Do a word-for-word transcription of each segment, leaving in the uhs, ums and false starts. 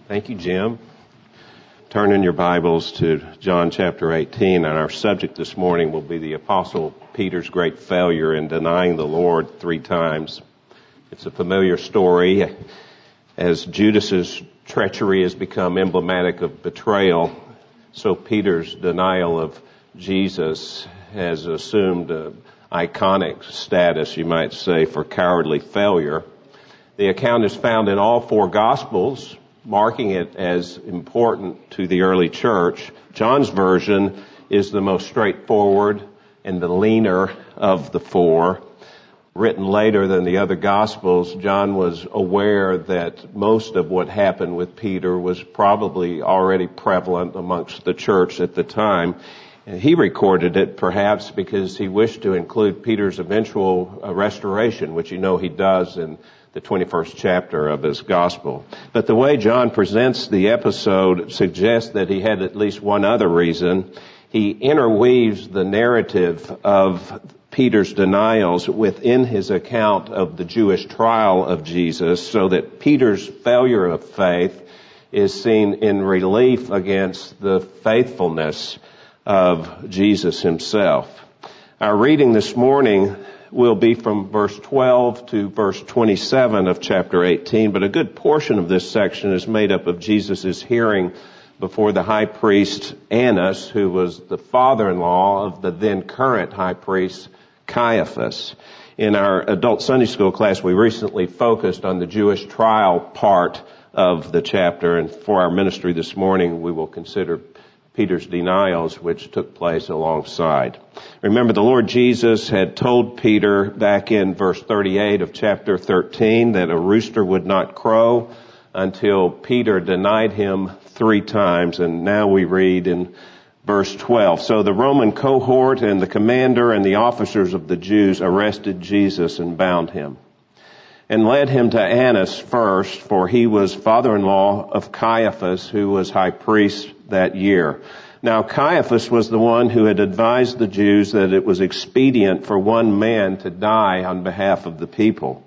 Thank you, Jim. Turn in your Bibles to John chapter eighteen, and our subject this morning will be the Apostle Peter's great failure in denying the Lord three times. It's a familiar story, as Judas's treachery has become emblematic of betrayal, so Peter's denial of Jesus has assumed an iconic status, you might say, for cowardly failure. The account is found in all four Gospels, marking it as important to the early church. John's version is the most straightforward and the leaner of the four. Written later than the other Gospels, John was aware that most of what happened with Peter was probably already prevalent amongst the church at the time. And he recorded it perhaps because he wished to include Peter's eventual restoration, which you know he does in the twenty-first chapter of his gospel. But the way John presents the episode suggests that he had at least one other reason. He interweaves the narrative of Peter's denials within his account of the Jewish trial of Jesus, so that Peter's failure of faith is seen in relief against the faithfulness of Jesus himself. Our reading this morning will be from verse twelve to verse twenty-seven of chapter eighteen, but a good portion of this section is made up of Jesus' hearing before the high priest Annas, who was the father-in-law of the then current high priest Caiaphas. In our adult Sunday school class, we recently focused on the Jewish trial part of the chapter, and for our ministry this morning, we will consider Peter's denials, which took place alongside. Remember, the Lord Jesus had told Peter back in verse thirty-eight of chapter thirteen that a rooster would not crow until Peter denied him three times. And now we read in verse twelve, so the Roman cohort and the commander and the officers of the Jews arrested Jesus and bound him and led him to Annas first, for he was father-in-law of Caiaphas, who was high priest that year. Now Caiaphas was the one who had advised the Jews that it was expedient for one man to die on behalf of the people.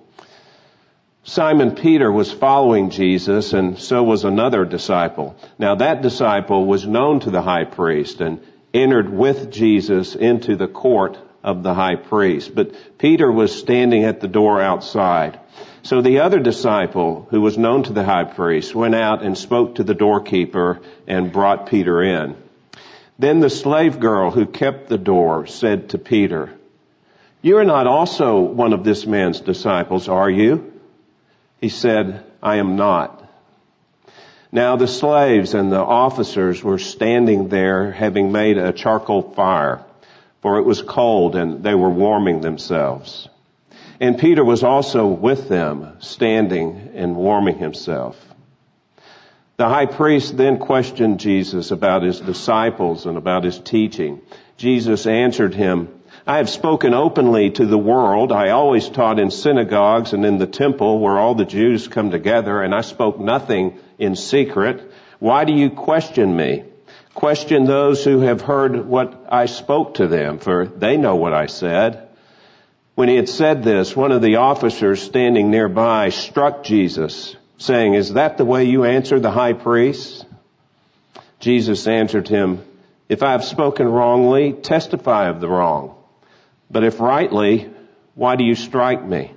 Simon Peter was following Jesus, and so was another disciple. Now that disciple was known to the high priest and entered with Jesus into the court of the high priest. But Peter was standing at the door outside. So the other disciple, who was known to the high priest, went out and spoke to the doorkeeper and brought Peter in. Then the slave girl who kept the door said to Peter, "You are not also one of this man's disciples, are you?" He said, "I am not." Now the slaves and the officers were standing there, having made a charcoal fire, for it was cold and they were warming themselves. And Peter was also with them, standing and warming himself. The high priest then questioned Jesus about his disciples and about his teaching. Jesus answered him, "I have spoken openly to the world. I always taught in synagogues and in the temple where all the Jews come together, and I spoke nothing in secret. Why do you question me? Question those who have heard what I spoke to them, for they know what I said." When he had said this, one of the officers standing nearby struck Jesus, saying, "Is that the way you answer the high priest?" Jesus answered him, "If I have spoken wrongly, testify of the wrong. But if rightly, why do you strike me?"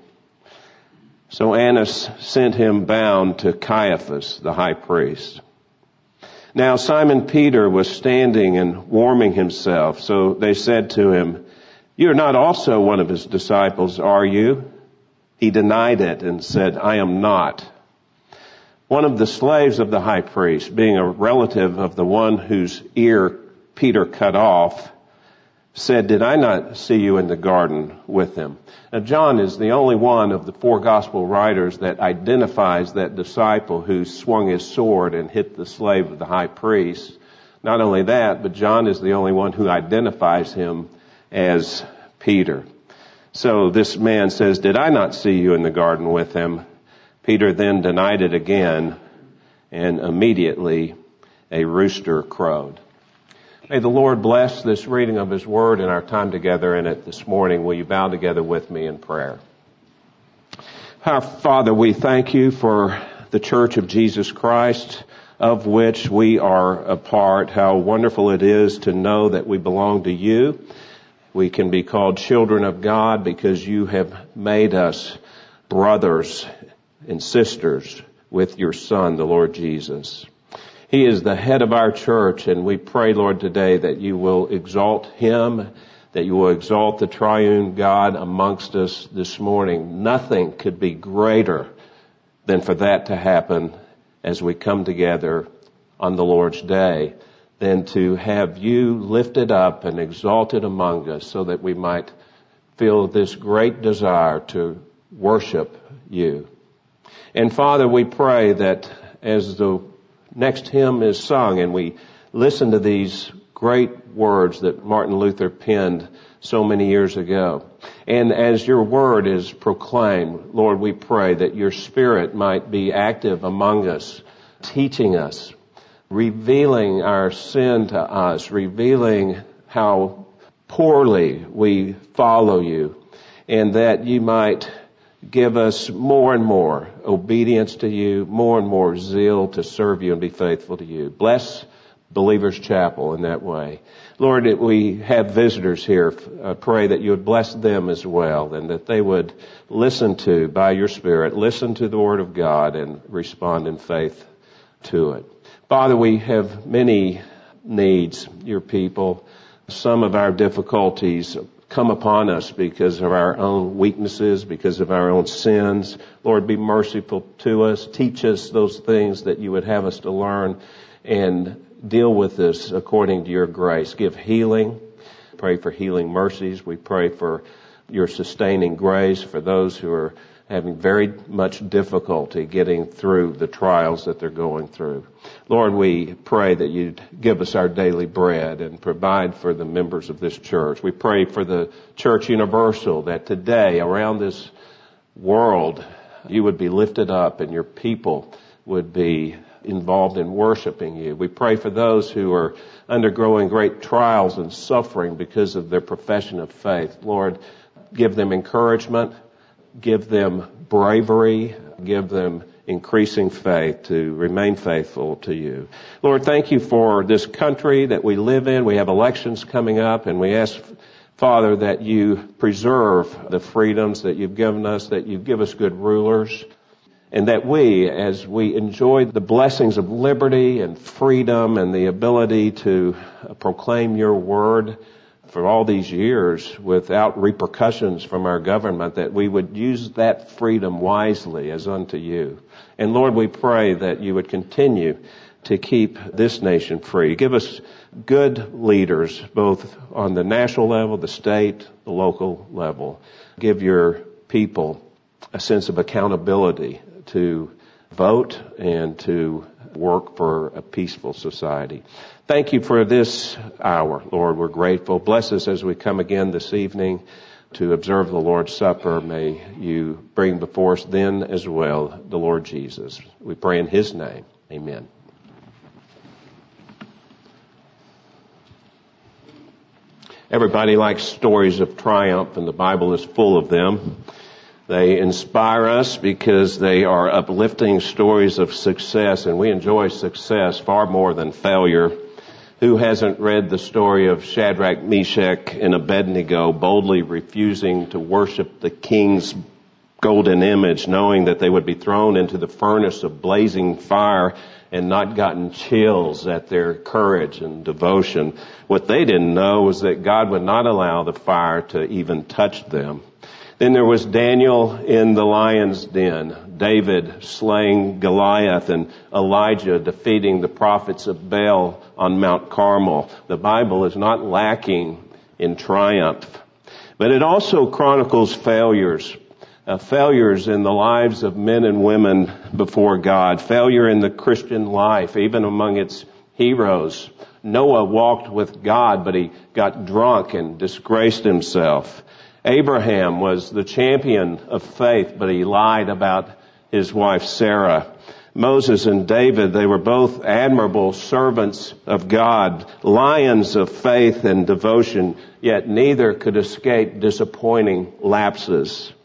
So Annas sent him bound to Caiaphas, the high priest. Now Simon Peter was standing and warming himself, so they said to him, "You are not also one of his disciples, are you?" He denied it and said, "I am not." One of the slaves of the high priest, being a relative of the one whose ear Peter cut off, said, "Did I not see you in the garden with him?" Now John is the only one of the four gospel writers that identifies that disciple who swung his sword and hit the slave of the high priest. Not only that, but John is the only one who identifies him as Peter. So this man says, "Did I not see you in the garden with him?" Peter then denied it again, and immediately a rooster crowed. May the Lord bless this reading of His Word and our time together in it this morning. Will you bow together with me in prayer? Our Father, we thank you for the Church of Jesus Christ, of which we are a part. How wonderful it is to know that we belong to you. We can be called children of God because you have made us brothers and sisters with your Son, the Lord Jesus. He is the head of our church, and we pray, Lord, today that you will exalt him, that you will exalt the triune God amongst us this morning. Nothing could be greater than for that to happen as we come together on the Lord's day, than to have you lifted up and exalted among us so that we might feel this great desire to worship you. And Father, we pray that as the next hymn is sung and we listen to these great words that Martin Luther penned so many years ago, and as your word is proclaimed, Lord, we pray that your Spirit might be active among us, teaching us, revealing our sin to us, revealing how poorly we follow you, and that you might give us more and more obedience to you, more and more zeal to serve you and be faithful to you. Bless Believers Chapel in that way. Lord, we have visitors here. I pray that you would bless them as well, and that they would listen to, by your Spirit, listen to the Word of God and respond in faith to it. Father, we have many needs, your people. Some of our difficulties come upon us because of our own weaknesses, because of our own sins. Lord, be merciful to us. Teach us those things that you would have us to learn, and deal with this according to your grace. Give healing. Pray for healing mercies. We pray for your sustaining grace for those who are having very much difficulty getting through the trials that they're going through. Lord, we pray that you'd give us our daily bread and provide for the members of this church. We pray for the Church Universal, that today around this world you would be lifted up and your people would be involved in worshiping you. We pray for those who are undergoing great trials and suffering because of their profession of faith. Lord, give them encouragement, give them bravery, give them increasing faith to remain faithful to you. Lord, thank you for this country that we live in. We have elections coming up, and we ask, Father, that you preserve the freedoms that you've given us, that you give us good rulers, and that we, as we enjoy the blessings of liberty and freedom and the ability to proclaim your word for all these years without repercussions from our government, that we would use that freedom wisely as unto you. And Lord, we pray that you would continue to keep this nation free. Give us good leaders, both on the national level, the state, the local level. Give your people a sense of accountability to vote and to work for a peaceful society. Thank you for this hour, Lord. We're grateful. Bless us as we come again this evening to observe the Lord's Supper. May you bring before us then as well the Lord Jesus. We pray in his name. Amen. Everybody likes stories of triumph, and the Bible is full of them. They inspire us because they are uplifting stories of success, and we enjoy success far more than failure. Who hasn't read the story of Shadrach, Meshach, and Abednego boldly refusing to worship the king's golden image, knowing that they would be thrown into the furnace of blazing fire, and not gotten chills at their courage and devotion? What they didn't know was that God would not allow the fire to even touch them. Then there was Daniel in the lion's den, David slaying Goliath, and Elijah defeating the prophets of Baal on Mount Carmel. The Bible is not lacking in triumph. But it also chronicles failures, uh, failures in the lives of men and women before God, failure in the Christian life, even among its heroes. Noah walked with God, but he got drunk and disgraced himself. Abraham was the champion of faith, but he lied about his wife Sarah. Moses and David, they were both admirable servants of God, lions of faith and devotion, yet neither could escape disappointing lapses.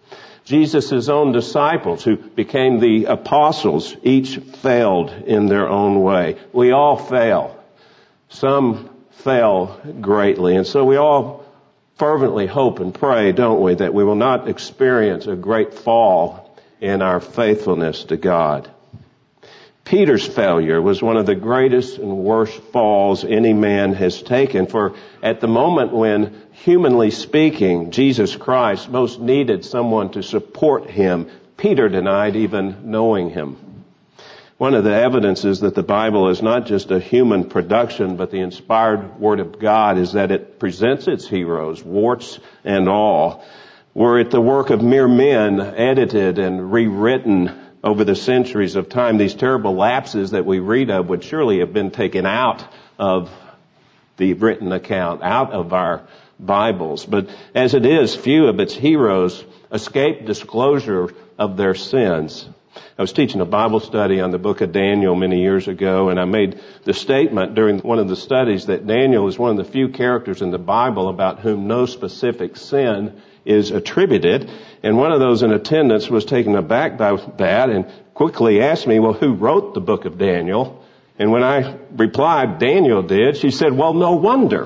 Jesus' own disciples who became the apostles, each failed in their own way. We all fail. Some fail greatly. And so we all fervently hope and pray, don't we, that we will not experience a great fall in our faithfulness to God. Peter's failure was one of the greatest and worst falls any man has taken. For at the moment when, humanly speaking, Jesus Christ most needed someone to support him, Peter denied even knowing him. One of the evidences that the Bible is not just a human production, but the inspired Word of God, is that it presents its heroes, warts and all. Were it the work of mere men, edited and rewritten over the centuries of time, these terrible lapses that we read of would surely have been taken out of the written account, out of our Bibles. But as it is, few of its heroes escape disclosure of their sins. I was teaching a Bible study on the book of Daniel many years ago, and I made the statement during one of the studies that Daniel is one of the few characters in the Bible about whom no specific sin is attributed. And one of those in attendance was taken aback by that and quickly asked me, well, who wrote the book of Daniel? And when I replied, Daniel did, she said, well, no wonder.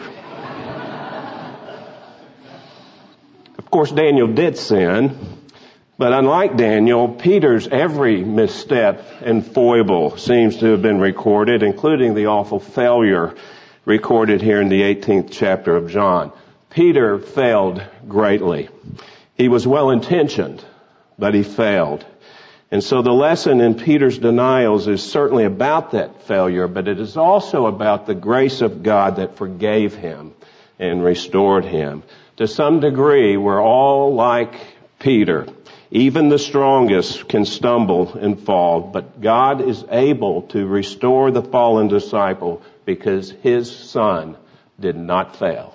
Of course, Daniel did sin, but unlike Daniel, Peter's every misstep and foible seems to have been recorded, including the awful failure recorded here in the eighteenth chapter of John. Peter failed greatly. He was well-intentioned, but he failed. And so the lesson in Peter's denials is certainly about that failure, but it is also about the grace of God that forgave him and restored him. To some degree, we're all like Peter. Even the strongest can stumble and fall, but God is able to restore the fallen disciple because his son did not fail.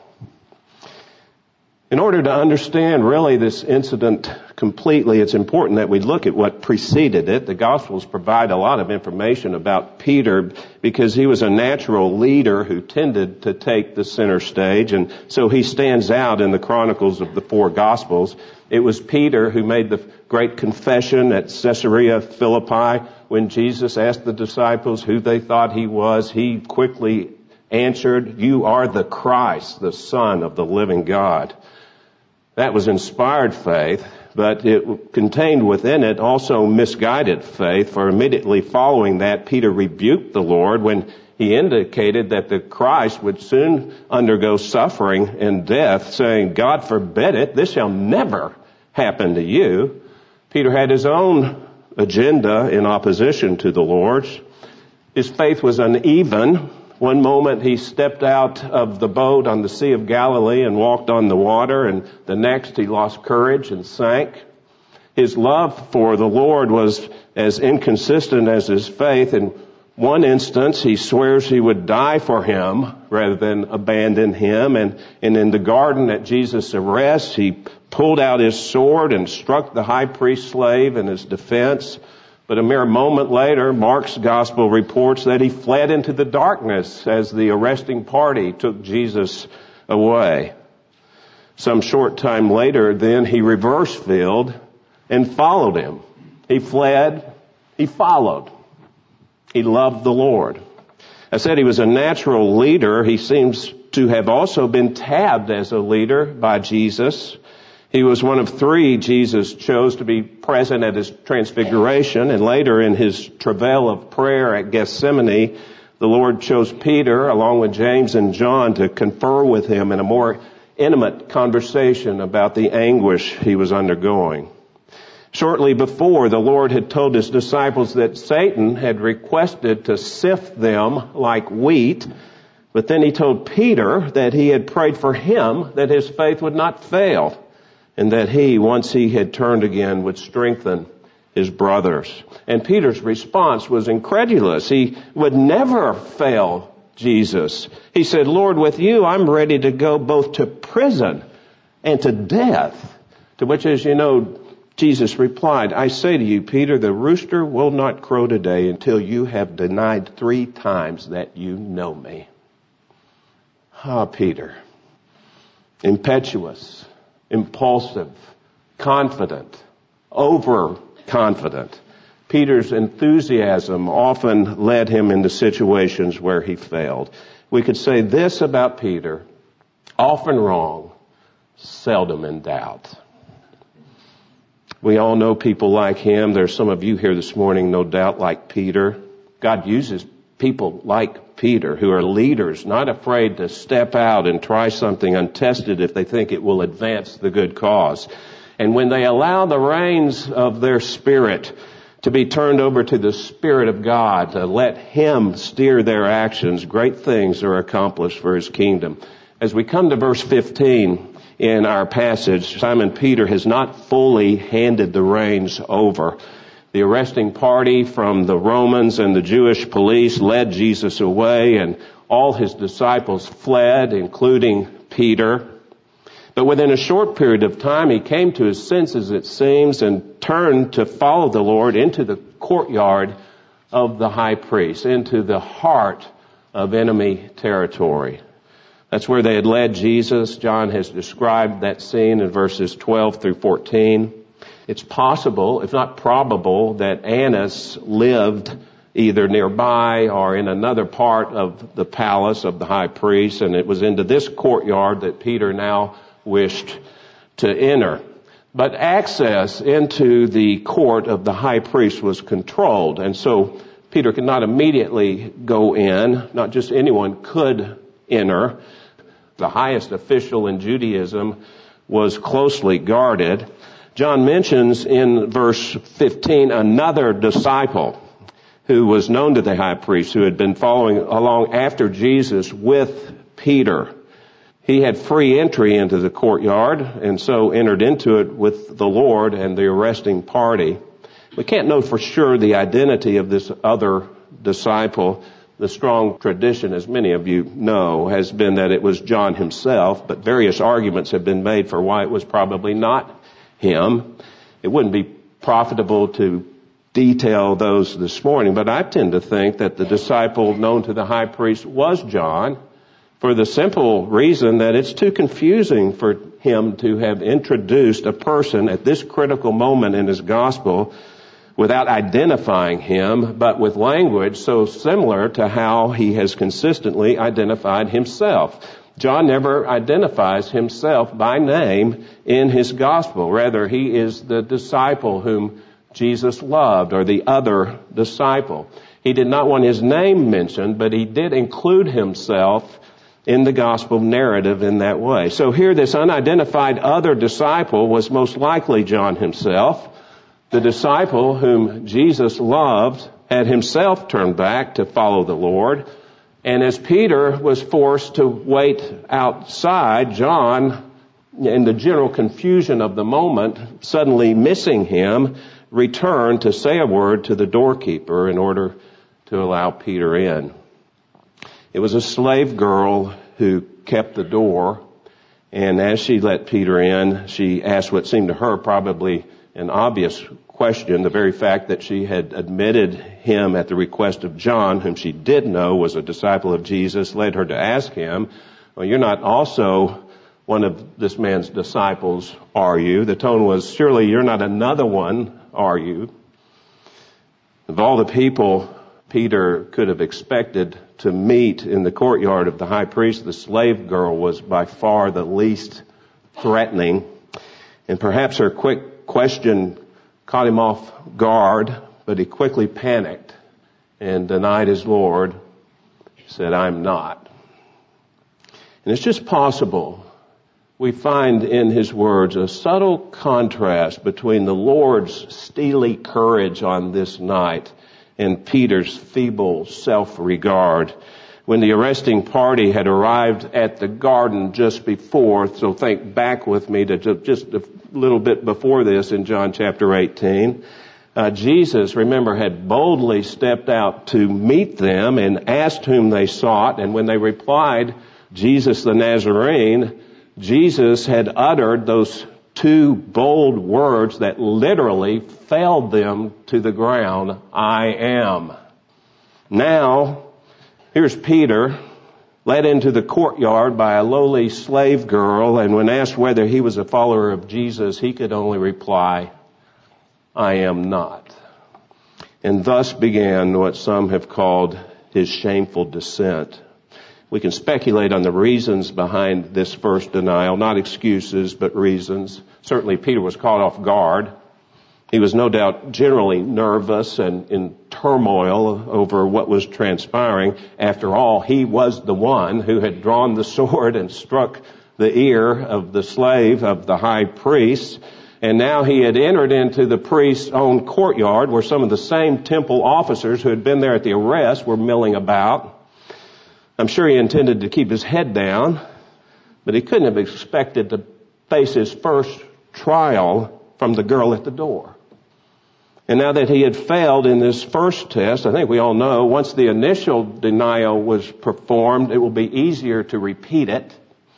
In order to understand really this incident completely, it's important that we look at what preceded it. The Gospels provide a lot of information about Peter because he was a natural leader who tended to take the center stage, and so he stands out in the chronicles of the four Gospels. It was Peter who made the great confession at Caesarea Philippi when Jesus asked the disciples who they thought he was. He quickly answered, "You are the Christ, the Son of the living God." That was inspired faith, but it contained within it also misguided faith, for immediately following that, Peter rebuked the Lord when he indicated that the Christ would soon undergo suffering and death, saying, "God forbid it, this shall never happen to you." Peter had his own agenda in opposition to the Lord's. His faith was uneven. One moment he stepped out of the boat on the Sea of Galilee and walked on the water, and the next he lost courage and sank. His love for the Lord was as inconsistent as his faith. In one instance, he swears he would die for him rather than abandon him. And, and in the garden at Jesus' arrest, he pulled out his sword and struck the high priest's slave in his defense. But a mere moment later, Mark's gospel reports that he fled into the darkness as the arresting party took Jesus away. Some short time later, then, he reversed field and followed him. He fled, he followed. He loved the Lord. I said he was a natural leader. He seems to have also been tabbed as a leader by Jesus. He was one of three Jesus chose to be present at his transfiguration, and later in his travail of prayer at Gethsemane, the Lord chose Peter along with James and John to confer with him in a more intimate conversation about the anguish he was undergoing. Shortly before, the Lord had told his disciples that Satan had requested to sift them like wheat, but then he told Peter that he had prayed for him that his faith would not fail, and that he, once he had turned again, would strengthen his brothers. And Peter's response was incredulous. He would never fail Jesus. He said, "Lord, with you I'm ready to go both to prison and to death." To which, as you know, Jesus replied, "I say to you, Peter, the rooster will not crow today until you have denied three times that you know me." Ah, Peter. Impetuous, impulsive, confident, overconfident. Peter's enthusiasm often led him into situations where he failed. We could say this about Peter: often wrong, seldom in doubt. We all know people like him. There's some of you here this morning, no doubt, like Peter. God uses people like Peter who are leaders, not afraid to step out and try something untested if they think it will advance the good cause. And when they allow the reins of their spirit to be turned over to the Spirit of God, to let Him steer their actions, great things are accomplished for His kingdom. As we come to verse fifteen in our passage, Simon Peter has not fully handed the reins over. The arresting party from the Romans and the Jewish police led Jesus away, and all His disciples fled, including Peter. But within a short period of time, he came to his senses, it seems, and turned to follow the Lord into the courtyard of the high priest, into the heart of enemy territory. That's where they had led Jesus. John has described that scene in verses twelve through fourteen. It's possible, if not probable, that Annas lived either nearby or in another part of the palace of the high priest, and it was into this courtyard that Peter now wished to enter. But access into the court of the high priest was controlled, and so Peter could not immediately go in. Not just anyone could enter. The highest official in Judaism was closely guarded. John mentions in verse fifteen another disciple who was known to the high priest, who had been following along after Jesus with Peter. He had free entry into the courtyard and so entered into it with the Lord and the arresting party. We can't know for sure the identity of this other disciple. The strong tradition, as many of you know, has been that it was John himself, but various arguments have been made for why it was probably not him. It wouldn't be profitable to detail those this morning, but I tend to think that the disciple known to the high priest was John, for the simple reason that it's too confusing for him to have introduced a person at this critical moment in his gospel without identifying him, but with language so similar to how he has consistently identified himself. John never identifies himself by name in his gospel. Rather, he is the disciple whom Jesus loved, or the other disciple. He did not want his name mentioned, but he did include himself in the gospel narrative in that way. So here, this unidentified other disciple was most likely John himself. The disciple whom Jesus loved had himself turned back to follow the Lord. And as Peter was forced to wait outside, John, in the general confusion of the moment, suddenly missing him, returned to say a word to the doorkeeper in order to allow Peter in. It was a slave girl who kept the door, and as she let Peter in, she asked what seemed to her probably an obvious question. The very fact that she had admitted him at the request of John, whom she did know was a disciple of Jesus, led her to ask him, well, you're not also one of this man's disciples, are you? The tone was, surely you're not another one, are you? Of all the people Peter could have expected to meet in the courtyard of the high priest, the slave girl was by far the least threatening. And perhaps her quick question caught him off guard, but he quickly panicked and denied his Lord. He said, I'm not. And it's just possible we find in his words a subtle contrast between the Lord's steely courage on this night and Peter's feeble self-regard. When the arresting party had arrived at the garden just before, so think back with me to just a little bit before this in John chapter eighteen, uh, Jesus, remember, had boldly stepped out to meet them and asked whom they sought, and when they replied, Jesus the Nazarene, Jesus had uttered those two bold words that literally felled them to the ground, I am. Now, here's Peter, led into the courtyard by a lowly slave girl, and when asked whether he was a follower of Jesus, he could only reply, I am not. And thus began what some have called his shameful descent. We can speculate on the reasons behind this first denial, not excuses, but reasons. Certainly Peter was caught off guard. He was no doubt generally nervous and in turmoil over what was transpiring. After all, he was the one who had drawn the sword and struck the ear of the slave of the high priest. And now he had entered into the priest's own courtyard where some of the same temple officers who had been there at the arrest were milling about. I'm sure he intended to keep his head down, but he couldn't have expected to face his first trial from the girl at the door. And now that he had failed in this first test, I think we all know, once the initial denial was performed, it will be easier to repeat it.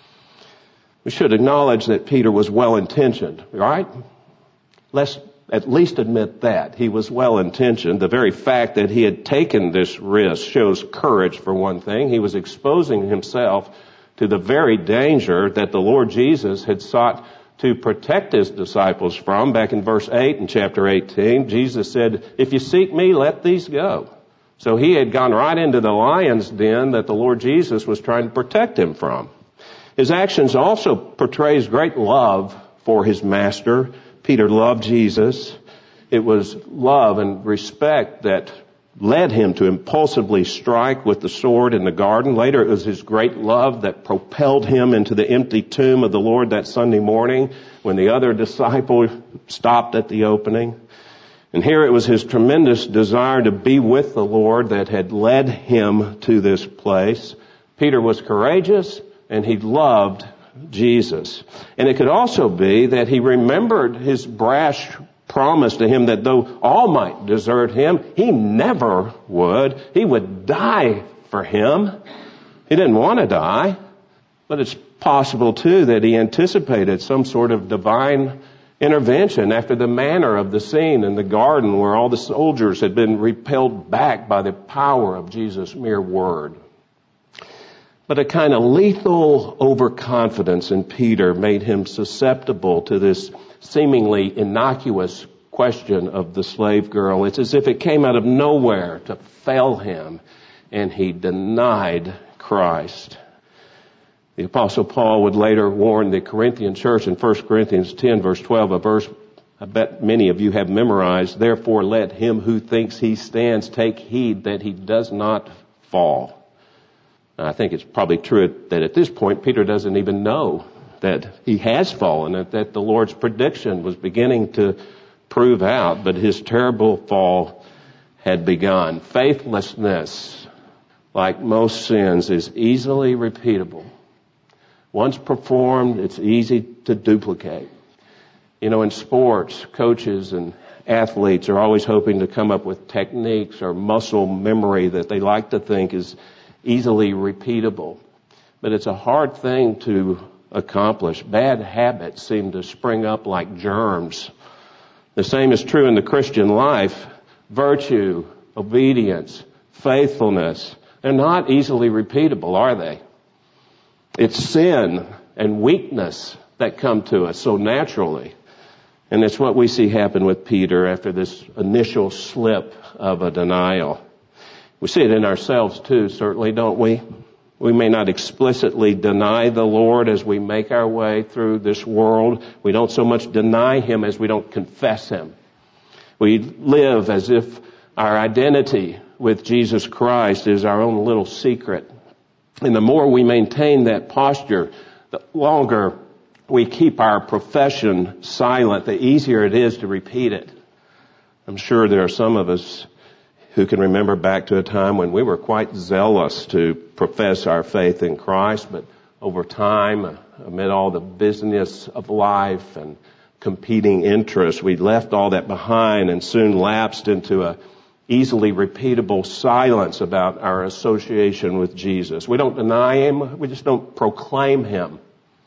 We should acknowledge that Peter was well-intentioned, right? Let's at least admit that. He was well-intentioned. The very fact that he had taken this risk shows courage, for one thing. He was exposing himself to the very danger that the Lord Jesus had sought to protect his disciples from. Back in verse eight in chapter eighteen, Jesus said, "If you seek me, let these go." So he had gone right into the lion's den that the Lord Jesus was trying to protect him from. His actions also portrays great love for his master. Peter loved Jesus. It was love and respect that led him to impulsively strike with the sword in the garden. Later, it was his great love that propelled him into the empty tomb of the Lord that Sunday morning when the other disciple stopped at the opening. And here it was his tremendous desire to be with the Lord that had led him to this place. Peter was courageous and he loved Jesus. And it could also be that he remembered his brash promise to him that though all might desert him, he never would. He would die for him. He didn't want to die. But it's possible too that he anticipated some sort of divine intervention after the manner of the scene in the garden where all the soldiers had been repelled back by the power of Jesus' mere word. But a kind of lethal overconfidence in Peter made him susceptible to this seemingly innocuous question of the slave girl. It's as if it came out of nowhere to fail him, and he denied Christ. The Apostle Paul would later warn the Corinthian church in First Corinthians ten, verse twelve, a verse I bet many of you have memorized. "Therefore let him who thinks he stands take heed that he does not fall." I think it's probably true that at this point, Peter doesn't even know that he has fallen, that, that the Lord's prediction was beginning to prove out, but his terrible fall had begun. Faithlessness, like most sins, is easily repeatable. Once performed, it's easy to duplicate. You know, in sports, coaches and athletes are always hoping to come up with techniques or muscle memory that they like to think is easily repeatable. But it's a hard thing to accomplish. Bad habits seem to spring up like germs. The same is true in the Christian life. Virtue, obedience, faithfulness, they're not easily repeatable, are they? It's sin and weakness that come to us so naturally. And it's what we see happen with Peter after this initial slip of a denial. We see it in ourselves too, certainly, don't we? We may not explicitly deny the Lord as we make our way through this world. We don't so much deny Him as we don't confess Him. We live as if our identity with Jesus Christ is our own little secret. And the more we maintain that posture, the longer we keep our profession silent, the easier it is to repeat it. I'm sure there are some of us who can remember back to a time when we were quite zealous to profess our faith in Christ, but over time, amid all the business of life and competing interests, we left all that behind and soon lapsed into a easily repeatable silence about our association with Jesus. We don't deny Him, we just don't proclaim Him.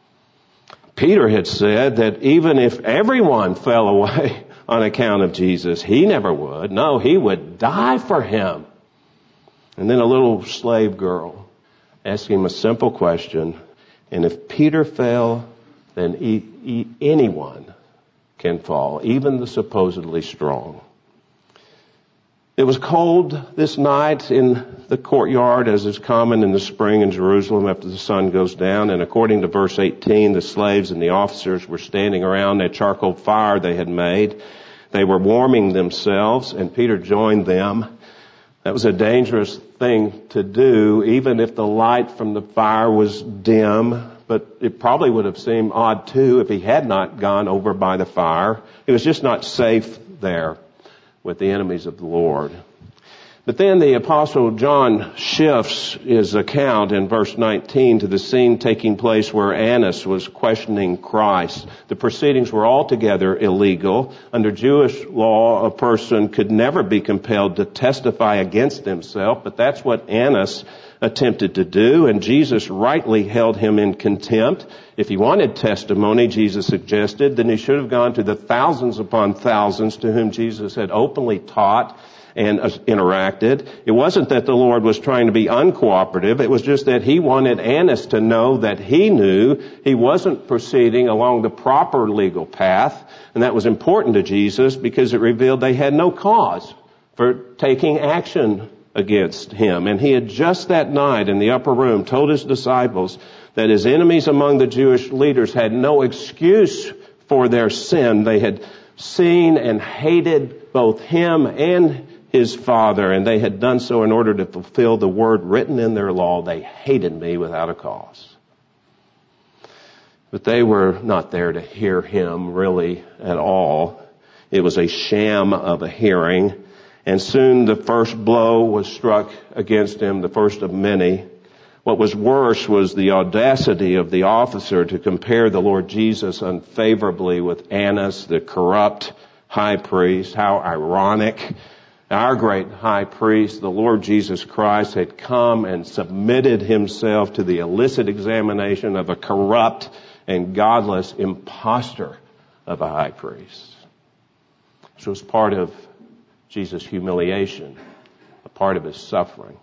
Peter had said that even if everyone fell away on account of Jesus, he never would. No, he would die for him. And then a little slave girl asked him a simple question. And if Peter fell, then he, he, anyone can fall, even the supposedly strong. It was cold this night in the courtyard, as is common in the spring in Jerusalem after the sun goes down. And according to verse eighteen, the slaves and the officers were standing around a charcoal fire they had made. They were warming themselves, and Peter joined them. That was a dangerous thing to do, even if the light from the fire was dim. But it probably would have seemed odd, too, if he had not gone over by the fire. It was just not safe there with the enemies of the Lord. But then the Apostle John shifts his account in verse nineteen to the scene taking place where Annas was questioning Christ. The proceedings were altogether illegal. Under Jewish law, a person could never be compelled to testify against himself, but that's what Annas attempted to do, and Jesus rightly held him in contempt. If he wanted testimony, Jesus suggested, then he should have gone to the thousands upon thousands to whom Jesus had openly taught and interacted. It wasn't that the Lord was trying to be uncooperative. It was just that he wanted Annas to know that he knew he wasn't proceeding along the proper legal path. And that was important to Jesus because it revealed they had no cause for taking action against him. And he had just that night in the upper room told his disciples that his enemies among the Jewish leaders had no excuse for their sin. They had seen and hated both him and his Father, and they had done so in order to fulfill the word written in their law. They hated me without a cause. But they were not there to hear him really at all. It was a sham of a hearing. And soon the first blow was struck against him, the first of many. What was worse was the audacity of the officer to compare the Lord Jesus unfavorably with Annas, the corrupt high priest. How ironic. Our great high priest, the Lord Jesus Christ, had come and submitted himself to the illicit examination of a corrupt and godless impostor of a high priest. This was part of Jesus' humiliation, a part of his suffering.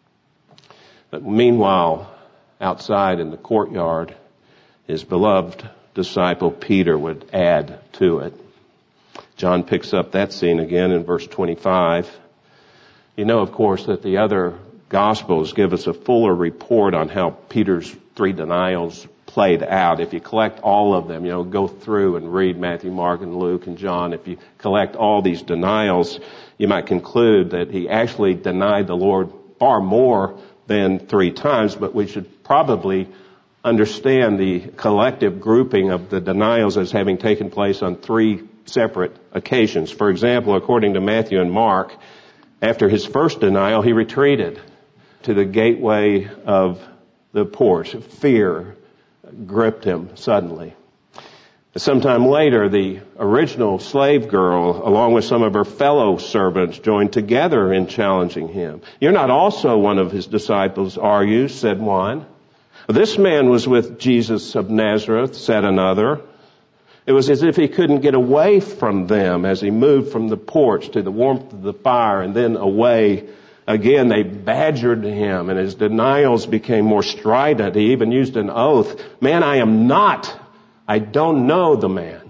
But meanwhile, outside in the courtyard, his beloved disciple Peter would add to it. John picks up that scene again in verse twenty-five. You know, of course, that the other Gospels give us a fuller report on how Peter's three denials played out. If you collect all of them, you know, go through and read Matthew, Mark, and Luke, and John. If you collect all these denials, you might conclude that he actually denied the Lord far more than three times, but we should probably understand the collective grouping of the denials as having taken place on three separate occasions. For example, according to Matthew and Mark, after his first denial, he retreated to the gateway of the porch. Fear gripped him suddenly. Sometime later, the original slave girl, along with some of her fellow servants, joined together in challenging him. "You're not also one of his disciples, are you?" said one. "This man was with Jesus of Nazareth," said another. It was as if he couldn't get away from them as he moved from the porch to the warmth of the fire and then away. Again, they badgered him, and his denials became more strident. He even used an oath. "Man, I am not. I don't know the man."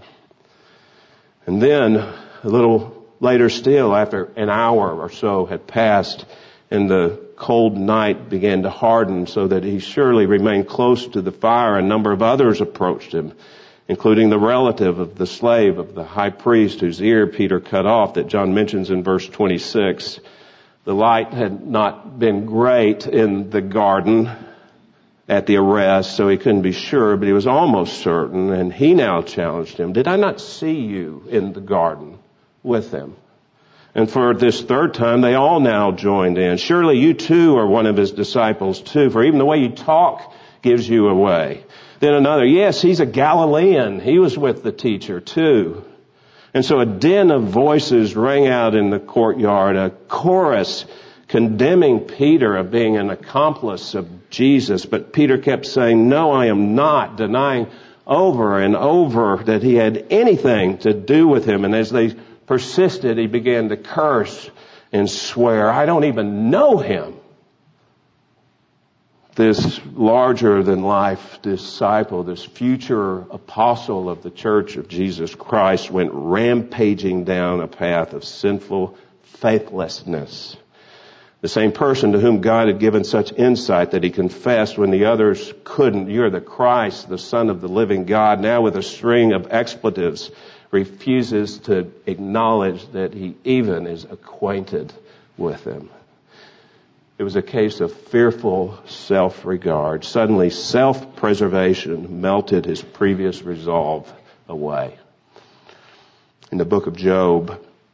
And then, a little later still, after an hour or so had passed, and the cold night began to harden so that he surely remained close to the fire, a number of others approached him, including the relative of the slave of the high priest whose ear Peter cut off that John mentions in verse twenty-six. The light had not been great in the garden at the arrest, so he couldn't be sure, but he was almost certain, and he now challenged him, "Did I not see you in the garden with them?" And for this third time, they all now joined in. "Surely you too are one of his disciples too, for even the way you talk gives you away." Then another, "Yes, he's a Galilean. He was with the teacher too." And so a din of voices rang out in the courtyard, a chorus condemning Peter of being an accomplice of Jesus. But Peter kept saying, "No, I am not," denying over and over that he had anything to do with him. And as they persisted, he began to curse and swear, "I don't even know him." this larger-than-life disciple, this future apostle of the Church of Jesus Christ, went rampaging down a path of sinful faithlessness. The same person to whom God had given such insight that he confessed when the others couldn't, "You're the Christ, the Son of the living God," now with a string of expletives refuses to acknowledge that he even is acquainted with him. It was a case of fearful self-regard. Suddenly, self-preservation melted his previous resolve away. In the book of Job,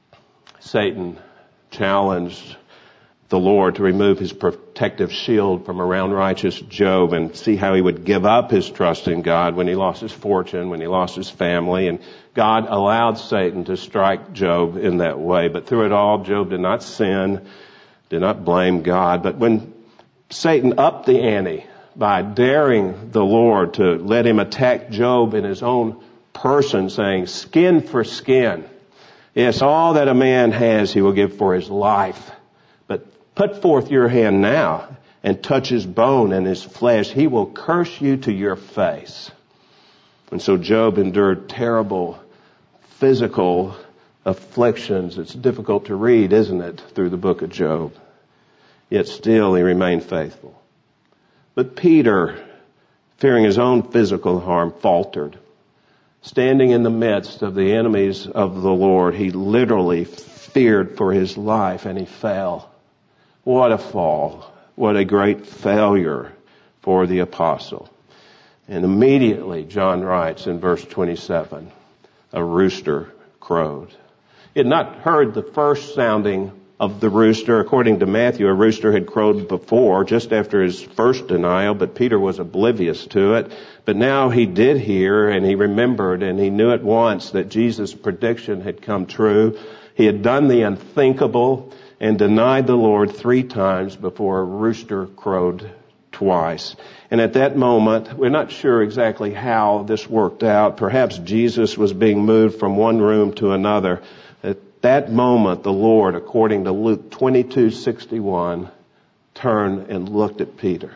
Satan challenged the Lord to remove his protective shield from around righteous Job and see how he would give up his trust in God when he lost his fortune, when he lost his family. And God allowed Satan to strike Job in that way. But through it all, Job did not sin, did not blame God. But when Satan upped the ante by daring the Lord to let him attack Job in his own person, saying, "Skin for skin. Yes, all that a man has he will give for his life. But put forth your hand now and touch his bone and his flesh. He will curse you to your face." And so Job endured terrible physical afflictions. It's difficult to read, isn't it, through the book of Job? Yet still he remained faithful. But Peter, fearing his own physical harm, faltered. Standing in the midst of the enemies of the Lord, he literally feared for his life and he fell. What a fall. What a great failure for the apostle. And immediately, John writes in verse twenty-seven, a rooster crowed. He had not heard the first sounding of the rooster. According to Matthew, a rooster had crowed before, just after his first denial, but Peter was oblivious to it. But now he did hear, and he remembered, and he knew at once that Jesus' prediction had come true. He had done the unthinkable and denied the Lord three times before a rooster crowed twice. And at that moment, we're not sure exactly how this worked out. Perhaps Jesus was being moved from one room to another. At that moment, the Lord, according to Luke twenty-two sixty-one, turned and looked at Peter.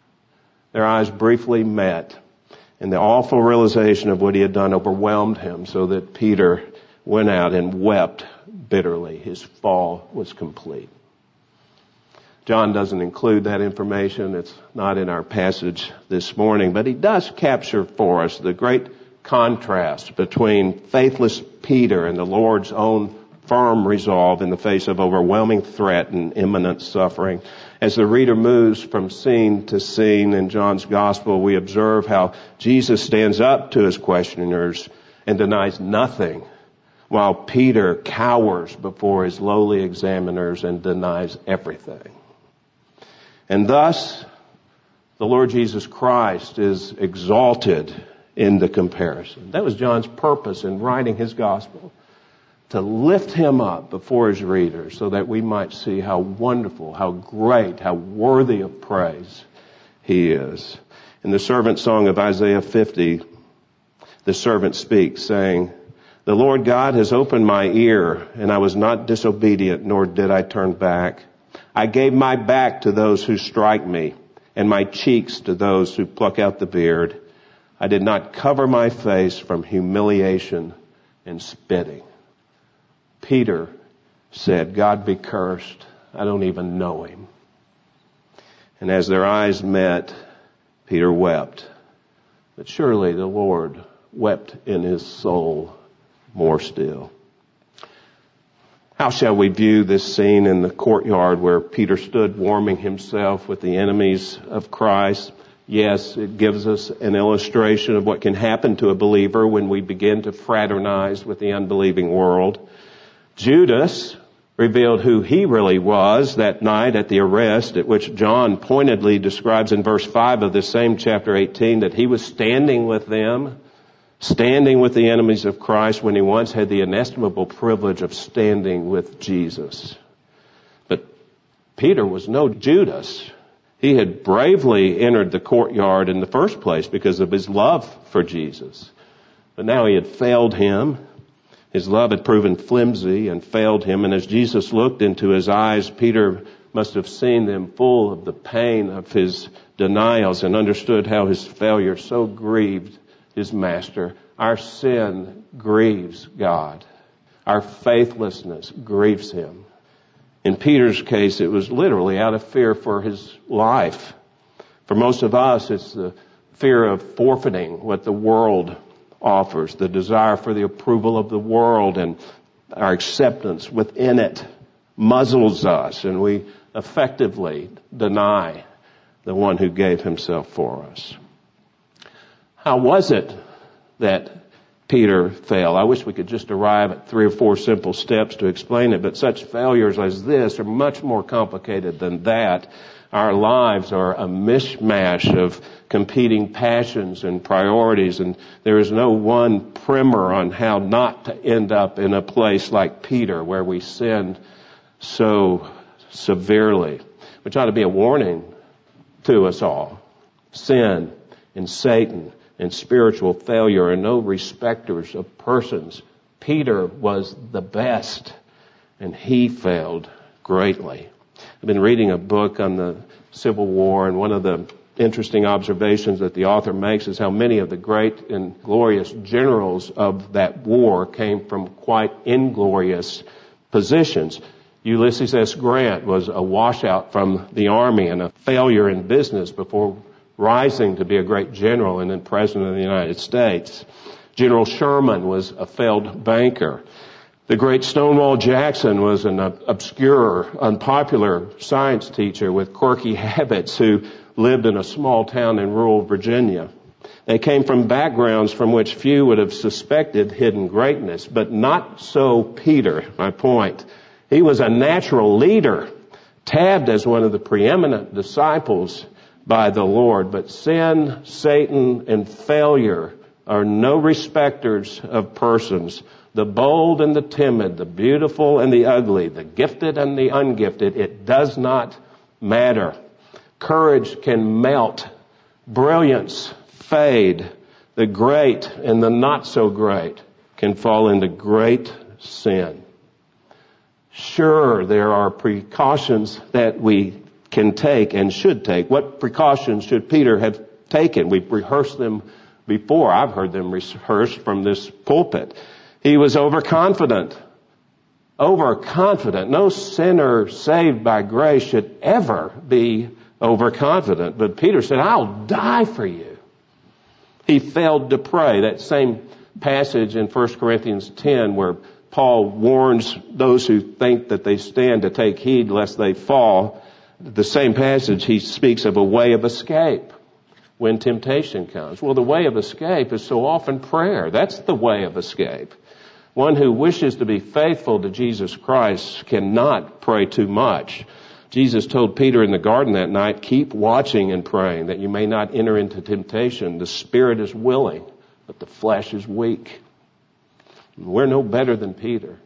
Their eyes briefly met, and the awful realization of what he had done overwhelmed him, so that Peter went out and wept bitterly. His fall was complete. John doesn't include that information. It's not in our passage this morning, but he does capture for us the great contrast between faithless Peter and the Lord's own firm resolve in the face of overwhelming threat and imminent suffering. As the reader moves from scene to scene in John's gospel, we observe how Jesus stands up to his questioners and denies nothing, while Peter cowers before his lowly examiners and denies everything. And thus, the Lord Jesus Christ is exalted in the comparison. That was John's purpose in writing his gospel, to lift him up before his readers so that we might see how wonderful, how great, how worthy of praise he is. In the servant song of Isaiah fifty, the servant speaks, saying, "The Lord God has opened my ear, and I was not disobedient, nor did I turn back. I gave my back to those who strike me, and my cheeks to those who pluck out the beard. I did not cover my face from humiliation and spitting." Peter said, "God be cursed. I don't even know him." And as their eyes met, Peter wept. But surely the Lord wept in his soul more still. How shall we view this scene in the courtyard where Peter stood warming himself with the enemies of Christ? Yes, it gives us an illustration of what can happen to a believer when we begin to fraternize with the unbelieving world. Judas revealed who he really was that night at the arrest, at which John pointedly describes in verse five of this same chapter eighteen that he was standing with them, standing with the enemies of Christ, when he once had the inestimable privilege of standing with Jesus. But Peter was no Judas. He had bravely entered the courtyard in the first place because of his love for Jesus. But now he had failed him. His love had proven flimsy and failed him, and as Jesus looked into his eyes, Peter must have seen them full of the pain of his denials and understood how his failure so grieved his master. Our sin grieves God. Our faithlessness grieves him. In Peter's case, it was literally out of fear for his life. For most of us, it's the fear of forfeiting what the world offers, the desire for the approval of the world, and our acceptance within it muzzles us, and we effectively deny the one who gave himself for us. How was it that Peter failed? I wish we could just arrive at three or four simple steps to explain it, but such failures as this are much more complicated than that. Our lives are a mishmash of competing passions and priorities, and there is no one primer on how not to end up in a place like Peter where we sinned so severely, which ought to be a warning to us all. Sin and Satan and spiritual failure are no respecters of persons. Peter was the best, and he failed greatly. I've been reading a book on the Civil War, and one of the interesting observations that the author makes is how many of the great and glorious generals of that war came from quite inglorious positions. Ulysses S. Grant was a washout from the army and a failure in business before rising to be a great general and then president of the United States. General Sherman was a failed banker. The great Stonewall Jackson was an obscure, unpopular science teacher with quirky habits who lived in a small town in rural Virginia. They came from backgrounds from which few would have suspected hidden greatness, but not so Peter, my point. He was a natural leader, tabbed as one of the preeminent disciples by the Lord, but sin, Satan, and failure are no respecters of persons. The bold and the timid, the beautiful and the ugly, the gifted and the ungifted, it does not matter. Courage can melt. Brilliance fade. The great and the not so great can fall into great sin. Sure, there are precautions that we can take and should take. What precautions should Peter have taken? We've rehearsed them before. I've heard them rehearsed from this pulpit. He was overconfident. Overconfident. No sinner saved by grace should ever be overconfident. But Peter said, I'll die for you. He failed to pray. That same passage in First Corinthians ten where Paul warns those who think that they stand to take heed lest they fall. The same passage, he speaks of a way of escape when temptation comes. Well, the way of escape is so often prayer. That's the way of escape. One who wishes to be faithful to Jesus Christ cannot pray too much. Jesus told Peter in the garden that night, keep watching and praying that you may not enter into temptation. The spirit is willing, but the flesh is weak. We're no better than Peter.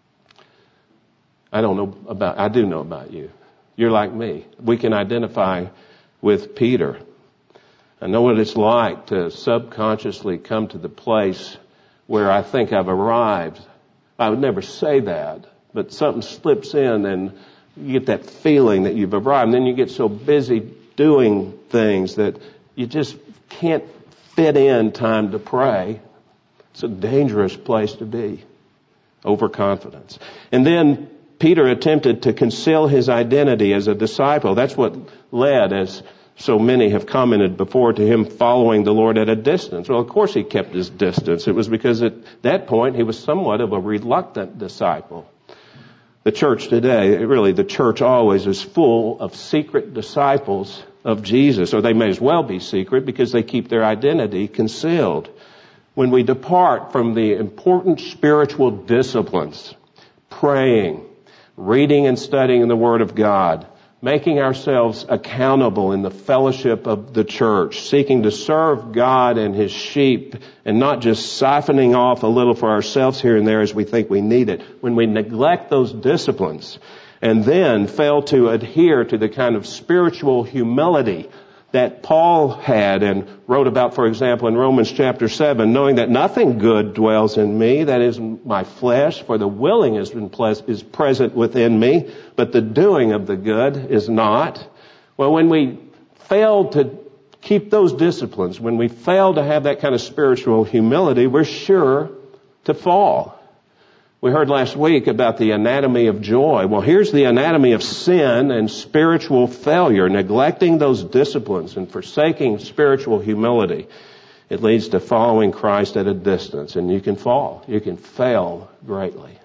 I don't know about, I do know about you. You're like me. We can identify with Peter. I know what it's like to subconsciously come to the place where I think I've arrived. I would never say that, but something slips in and you get that feeling that you've arrived. And then you get so busy doing things that you just can't fit in time to pray. It's a dangerous place to be. Overconfidence. And then Peter attempted to conceal his identity as a disciple. That's what led, as so many have commented before, to him following the Lord at a distance. Well, of course he kept his distance. It was because at that point he was somewhat of a reluctant disciple. The church today, really the church always is full of secret disciples of Jesus, or they may as well be secret because they keep their identity concealed. When we depart from the important spiritual disciplines, praying, reading and studying the Word of God, making ourselves accountable in the fellowship of the church, seeking to serve God and His sheep, and not just siphoning off a little for ourselves here and there as we think we need it. When we neglect those disciplines and then fail to adhere to the kind of spiritual humility that Paul had and wrote about, for example, in Romans chapter seven, knowing that nothing good dwells in me, that is my flesh, for the willing is, in ples- is present within me, but the doing of the good is not. Well, when we fail to keep those disciplines, when we fail to have that kind of spiritual humility, we're sure to fall. We heard last week about the anatomy of joy. Well, here's the anatomy of sin and spiritual failure, neglecting those disciplines and forsaking spiritual humility. It leads to following Christ at a distance, and you can fall. You can fail greatly.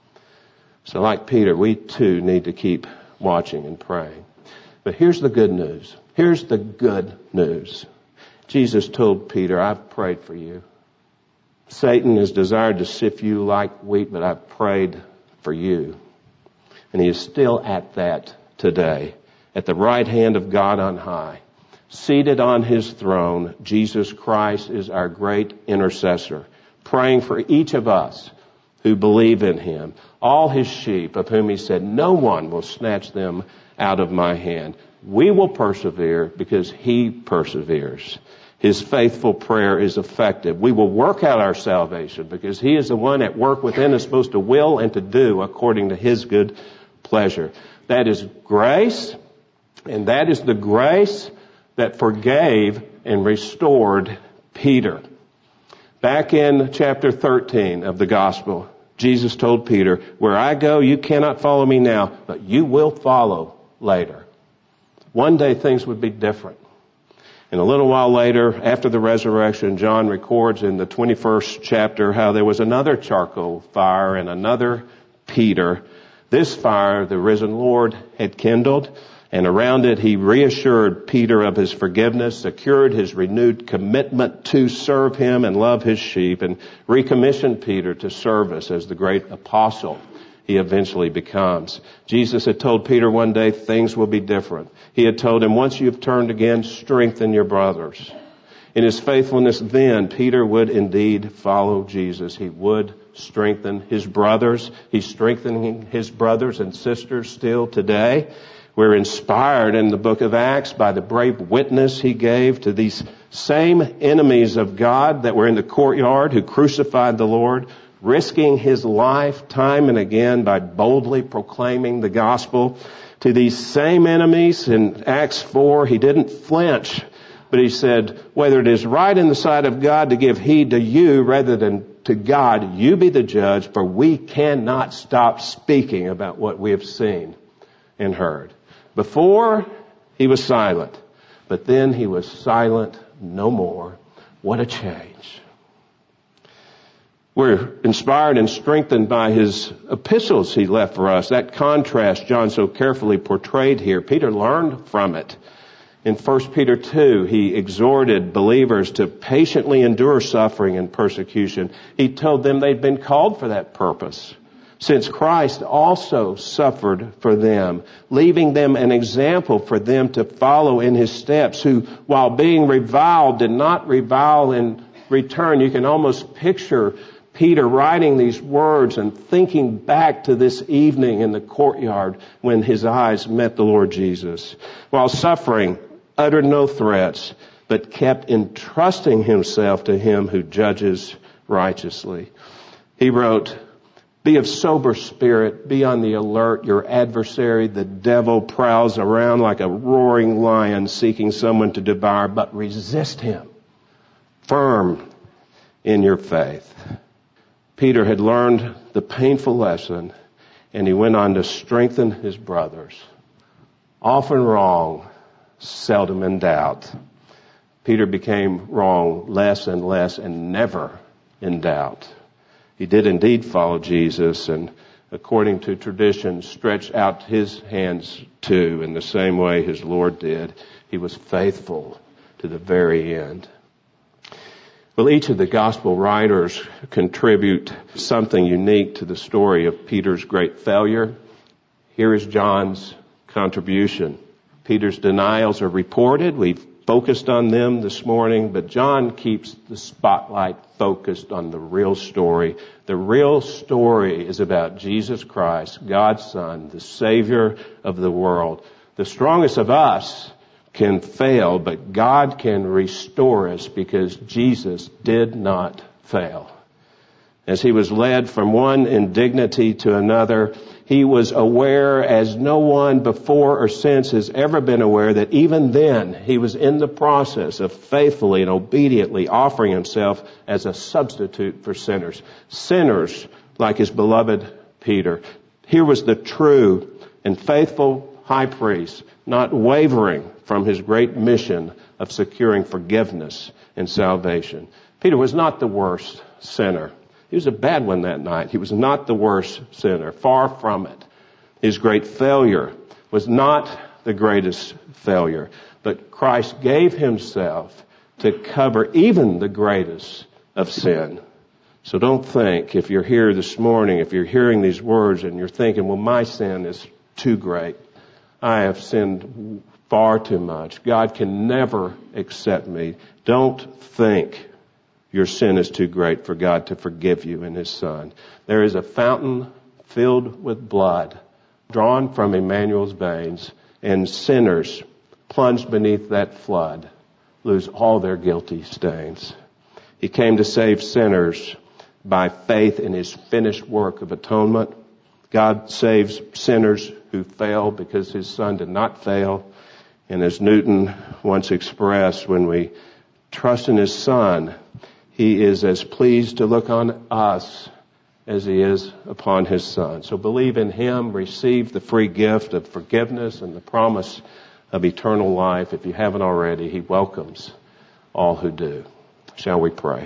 So like Peter, we too need to keep watching and praying. But here's the good news. Here's the good news. Jesus told Peter, I've prayed for you. Satan has desired to sift you like wheat, but I've prayed for you. And he is still at that today, at the right hand of God on high. Seated on his throne, Jesus Christ is our great intercessor, praying for each of us who believe in him. All his sheep, of whom he said, no one will snatch them out of my hand. We will persevere because he perseveres. His faithful prayer is effective. We will work out our salvation because he is the one at work within us, supposed to will and to do according to his good pleasure. That is grace, and that is the grace that forgave and restored Peter. Back in chapter thirteen of the gospel, Jesus told Peter, where I go, you cannot follow me now, but you will follow later. One day things would be different. And a little while later, after the resurrection, John records in the twenty-first chapter how there was another charcoal fire and another Peter. This fire the risen Lord had kindled, and around it he reassured Peter of his forgiveness, secured his renewed commitment to serve him and love his sheep, and recommissioned Peter to service as the great apostle he eventually becomes. Jesus had told Peter one day things will be different. He had told him, once you've turned again, strengthen your brothers. In his faithfulness then, Peter would indeed follow Jesus. He would strengthen his brothers. He's strengthening his brothers and sisters still today. We're inspired in the book of Acts by the brave witness he gave to these same enemies of God that were in the courtyard who crucified the Lord, risking his life time and again by boldly proclaiming the gospel. To these same enemies in Acts four, he didn't flinch, but he said, whether it is right in the sight of God to give heed to you rather than to God, you be the judge, for we cannot stop speaking about what we have seen and heard. Before, he was silent, but then he was silent no more. What a change. We're inspired and strengthened by his epistles he left for us. That contrast John so carefully portrayed here, Peter learned from it. In First Peter two, he exhorted believers to patiently endure suffering and persecution. He told them they'd been called for that purpose, since Christ also suffered for them, leaving them an example for them to follow in his steps, who, while being reviled, did not revile in return. You can almost picture Peter writing these words and thinking back to this evening in the courtyard when his eyes met the Lord Jesus. While suffering, uttered no threats, but kept entrusting himself to him who judges righteously. He wrote, be of sober spirit, be on the alert. Your adversary, the devil, prowls around like a roaring lion seeking someone to devour, but resist him, firm in your faith. Peter had learned the painful lesson, and he went on to strengthen his brothers. Often wrong, seldom in doubt. Peter became wrong less and less and never in doubt. He did indeed follow Jesus, and according to tradition, stretched out his hands too in the same way his Lord did. He was faithful to the very end. Well, each of the gospel writers contribute something unique to the story of Peter's great failure. Here is John's contribution. Peter's denials are reported. We've focused on them this morning, but John keeps the spotlight focused on the real story. The real story is about Jesus Christ, God's Son, the Savior of the world. The strongest of us can fail, but God can restore us because Jesus did not fail. As he was led from one indignity to another, he was aware, as no one before or since has ever been aware, that even then he was in the process of faithfully and obediently offering himself as a substitute for sinners. Sinners like his beloved Peter. Here was the true and faithful high priest, not wavering from his great mission of securing forgiveness and salvation. Peter was not the worst sinner. He was a bad one that night. He was not the worst sinner. Far from it. His great failure was not the greatest failure. But Christ gave himself to cover even the greatest of sin. So don't think, if you're here this morning, if you're hearing these words and you're thinking, well, my sin is too great. I have sinned far too much. God can never accept me. Don't think your sin is too great for God to forgive you in his Son. There is a fountain filled with blood drawn from Emmanuel's veins, and sinners plunged beneath that flood lose all their guilty stains. He came to save sinners by faith in his finished work of atonement. God saves sinners who fail because his Son did not fail. And as Newton once expressed, when we trust in his Son, he is as pleased to look on us as he is upon his Son. So believe in him, receive the free gift of forgiveness and the promise of eternal life. If you haven't already, he welcomes all who do. Shall we pray?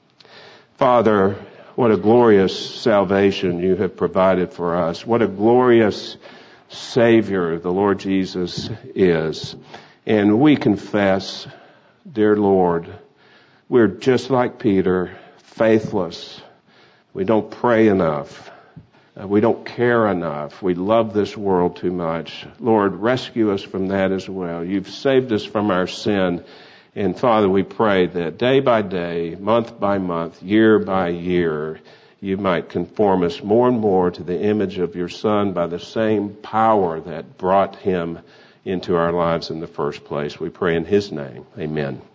Father, what a glorious salvation you have provided for us. What a glorious Savior the Lord Jesus is. And we confess, dear Lord, we're just like Peter, faithless. We don't pray enough. Uh, we don't care enough. We love this world too much. Lord, rescue us from that as well. You've saved us from our sin. And Father, we pray that day by day, month by month, year by year, you might conform us more and more to the image of your Son by the same power that brought him into our lives in the first place. We pray in his name. Amen.